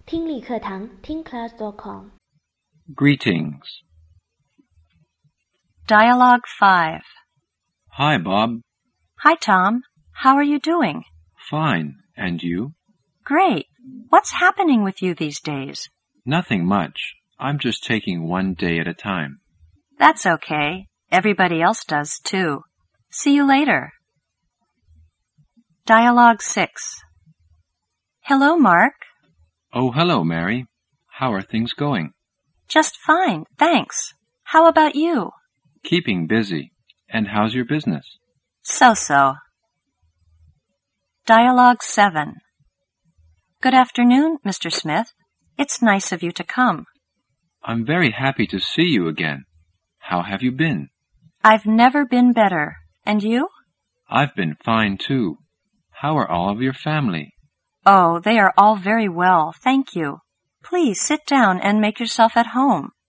听力课堂听class.com Greetings. Dialogue 5. Hi, Bob. Hi, Tom. How are you doing? Fine. And you? Great. What's happening with you these days? Nothing much. I'm just taking one day at a time. That's okay. Everybody else does, too. See you later. Dialogue 6. Hello, Mark. Oh, hello, Mary. How are things going? Just fine, thanks. How about you? Keeping busy. And how's your business? So-so. Dialogue 7. Good afternoon, Mr. Smith. It's nice of you to come. I'm very happy to see you again. How have you been? I've never been better. And you? I've been fine, too. How are all of your family? Oh, they are all very well, thank you. Please sit down and make yourself at home.